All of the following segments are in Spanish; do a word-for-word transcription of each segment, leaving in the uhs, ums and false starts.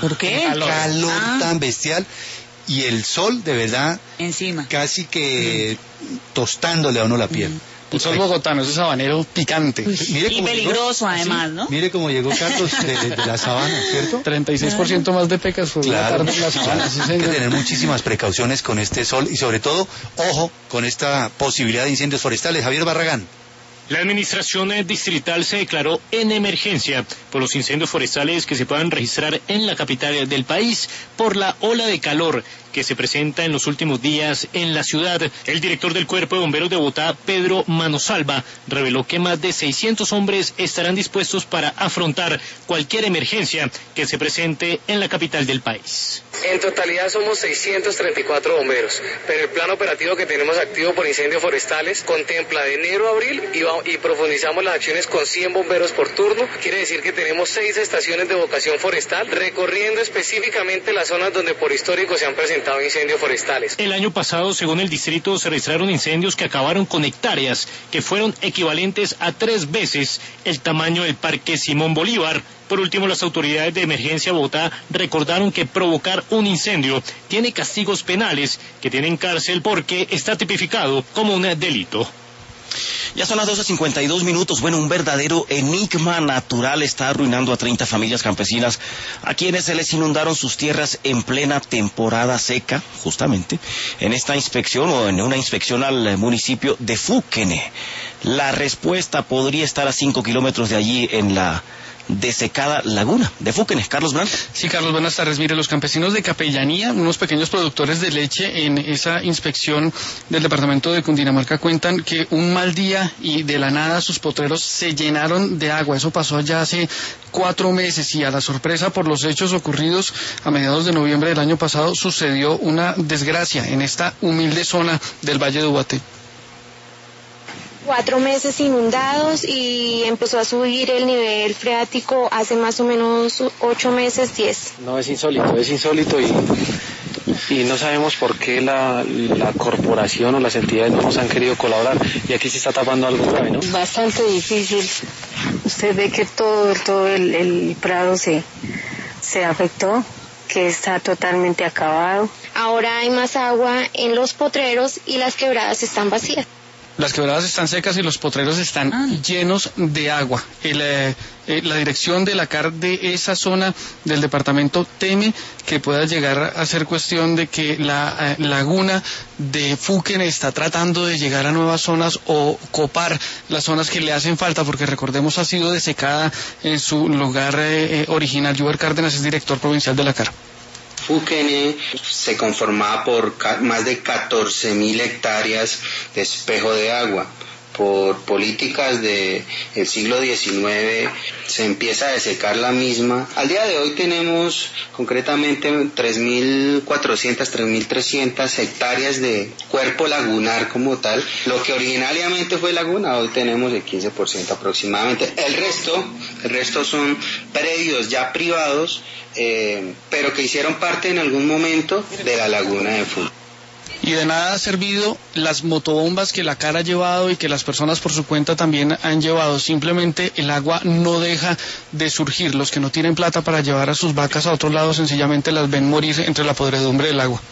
¿Por qué? Calor, calor Ah. tan bestial. Y el sol, de verdad, Encima. casi que mm. tostándole a uno la piel. Mm. El sol bogotano, ese sabanero picante. Mire Y cómo peligroso llegó, además, sí, ¿no? Mire cómo llegó Carlos de, de la sabana, ¿cierto? treinta y seis por ciento más de pecas por una Claro, tarde en la sabana, sí, hay que señor. tener muchísimas precauciones con este sol y sobre todo, ojo, con esta posibilidad de incendios forestales. Javier Barragán. La administración distrital se declaró en emergencia por los incendios forestales que se puedan registrar en la capital del país por la ola de calor que se presenta en los últimos días en la ciudad. El director del Cuerpo de Bomberos de Bogotá, Pedro Manosalva, reveló que más de seiscientos hombres estarán dispuestos para afrontar cualquier emergencia que se presente en la capital del país. En totalidad somos seiscientos treinta y cuatro bomberos, pero el plan operativo que tenemos activo por incendios forestales contempla de enero a abril y, va, y profundizamos las acciones con cien bomberos por turno. Quiere decir que tenemos seis estaciones de vocación forestal recorriendo específicamente las zonas donde por histórico se han presentado incendios forestales. El año pasado, según el distrito, se registraron incendios que acabaron con hectáreas que fueron equivalentes a tres veces el tamaño del Parque Simón Bolívar. Por último, las autoridades de emergencia Bogotá recordaron que provocar un incendio tiene castigos penales que tienen cárcel porque está tipificado como un delito. Ya son las doce cincuenta y dos minutos. Bueno, un verdadero enigma natural está arruinando a treinta familias campesinas a quienes se les inundaron sus tierras en plena temporada seca, justamente, en esta inspección o en una inspección al municipio de Fuquene. La respuesta podría estar a cinco kilómetros de allí en la desecada laguna de Fuquene. Carlos Blanc. Sí, Carlos, buenas tardes. Mire, los campesinos de Capellanía, unos pequeños productores de leche, en esa inspección del departamento de Cundinamarca cuentan que un mal día y de la nada sus potreros se llenaron de agua. Eso pasó ya hace cuatro meses y a la sorpresa por los hechos ocurridos a mediados de noviembre del año pasado sucedió una desgracia en esta humilde zona del Valle de Ubaté. Cuatro meses inundados y empezó a subir el nivel freático hace más o menos ocho meses, diez. No, es insólito, es insólito y, y no sabemos por qué la, la corporación o las entidades no nos han querido colaborar y aquí se está tapando algo grave, ¿no? Bastante difícil. Usted ve que todo, todo el, el prado se, se afectó, que está totalmente acabado. Ahora hay más agua en los potreros y las quebradas están vacías. Las quebradas están secas y los potreros están ah. llenos de agua. El, eh, eh, la dirección de la C A R de esa zona del departamento teme que pueda llegar a ser cuestión de que la eh, laguna de Fuquene está tratando de llegar a nuevas zonas o copar las zonas que le hacen falta, porque recordemos ha sido desecada en su lugar eh, original. Juber Cárdenas es director provincial de la C A R. Fuquene se conformaba por más de catorce mil hectáreas de espejo de agua. Por políticas del siglo diecinueve se empieza a desecar la misma. Al día de hoy tenemos concretamente tres mil cuatrocientas, tres mil trescientas hectáreas de cuerpo lagunar como tal. Lo que originariamente fue laguna, hoy tenemos el quince por ciento aproximadamente. El resto, el resto son predios ya privados, eh, pero que hicieron parte en algún momento de la laguna de Fuquene. Y de nada ha servido las motobombas que la C A R ha llevado y que las personas por su cuenta también han llevado. Simplemente el agua no deja de surgir. Los que no tienen plata para llevar a sus vacas a otro lado sencillamente las ven morir entre la podredumbre del agua.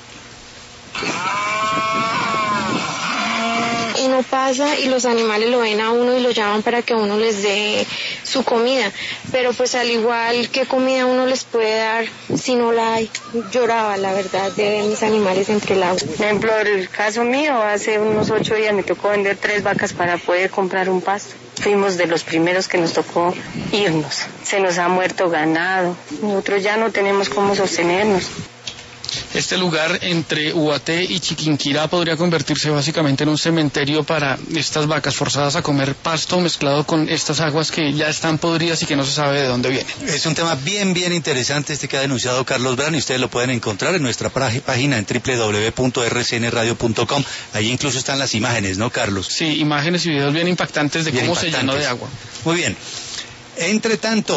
Uno pasa y los animales lo ven a uno y lo llaman para que uno les dé su comida, pero pues al igual que comida uno les puede dar si no la hay. Lloraba la verdad de ver mis animales entre el agua. Por ejemplo, el caso mío, hace unos ocho días me tocó vender tres vacas para poder comprar un pasto. Fuimos de los primeros que nos tocó irnos. Se nos ha muerto ganado. Nosotros ya no tenemos cómo sostenernos. Este lugar entre Ubaté y Chiquinquirá podría convertirse básicamente en un cementerio para estas vacas forzadas a comer pasto mezclado con estas aguas que ya están podridas y que no se sabe de dónde vienen. Es un tema bien, bien interesante este que ha denunciado Carlos Bran y ustedes lo pueden encontrar en nuestra página en doble u doble u doble u punto erre ce ene radio punto com. Ahí incluso están las imágenes, ¿no, Carlos? Sí, imágenes y videos bien impactantes de bien cómo impactantes. Se llenó de agua. Muy bien. Entre tanto,